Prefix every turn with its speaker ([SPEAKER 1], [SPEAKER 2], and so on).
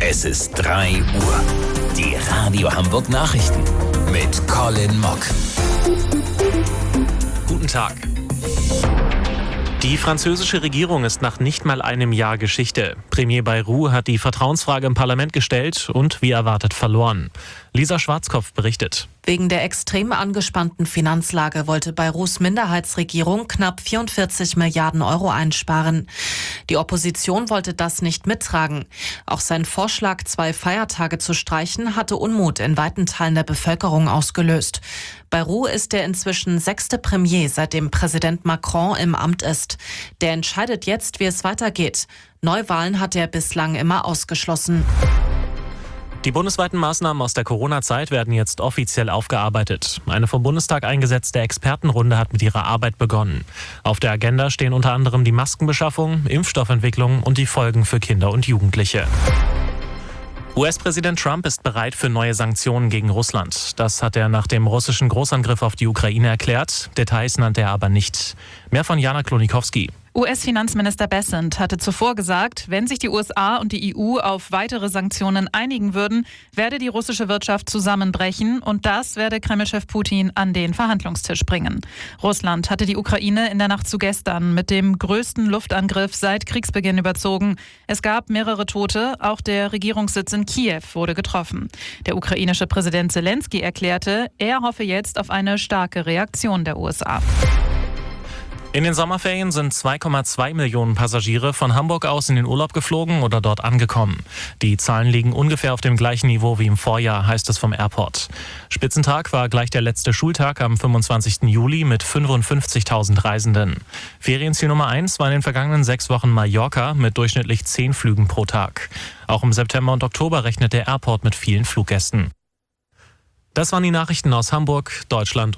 [SPEAKER 1] Es ist 3 Uhr. Die Radio Hamburg Nachrichten mit Colin Mock.
[SPEAKER 2] Guten Tag. Die französische Regierung ist nach nicht mal einem Jahr Geschichte. Premier Bayrou hat die Vertrauensfrage im Parlament gestellt und wie erwartet verloren. Lisa Schwarzkopf berichtet.
[SPEAKER 3] Wegen der extrem angespannten Finanzlage wollte Bayrous Minderheitsregierung knapp 44 Milliarden Euro einsparen. Die Opposition wollte das nicht mittragen. Auch sein Vorschlag, 2 Feiertage zu streichen, hatte Unmut in weiten Teilen der Bevölkerung ausgelöst. Bayrou ist der inzwischen 6. Premier, seitdem Präsident Macron im Amt ist. Der entscheidet jetzt, wie es weitergeht. Neuwahlen hat er bislang immer ausgeschlossen.
[SPEAKER 2] Die bundesweiten Maßnahmen aus der Corona-Zeit werden jetzt offiziell aufgearbeitet. Eine vom Bundestag eingesetzte Expertenrunde hat mit ihrer Arbeit begonnen. Auf der Agenda stehen unter anderem die Maskenbeschaffung, Impfstoffentwicklung und die Folgen für Kinder und Jugendliche. US-Präsident Trump ist bereit für neue Sanktionen gegen Russland. Das hat er nach dem russischen Großangriff auf die Ukraine erklärt. Details nannte er aber nicht. Mehr von Jana Klonikowski.
[SPEAKER 4] US-Finanzminister Bessent hatte zuvor gesagt, wenn sich die USA und die EU auf weitere Sanktionen einigen würden, werde die russische Wirtschaft zusammenbrechen und das werde Kreml-Chef Putin an den Verhandlungstisch bringen. Russland hatte die Ukraine in der Nacht zu gestern mit dem größten Luftangriff seit Kriegsbeginn überzogen. Es gab mehrere Tote, auch der Regierungssitz in Kiew wurde getroffen. Der ukrainische Präsident Zelensky erklärte, er hoffe jetzt auf eine starke Reaktion der USA.
[SPEAKER 2] In den Sommerferien sind 2,2 Millionen Passagiere von Hamburg aus in den Urlaub geflogen oder dort angekommen. Die Zahlen liegen ungefähr auf dem gleichen Niveau wie im Vorjahr, heißt es vom Airport. Spitzentag war gleich der letzte Schultag am 25. Juli mit 55.000 Reisenden. Ferienziel Nummer 1 war in den vergangenen 6 Wochen Mallorca mit durchschnittlich 10 Flügen pro Tag. Auch im September und Oktober rechnet der Airport mit vielen Fluggästen. Das waren die Nachrichten aus Hamburg, Deutschland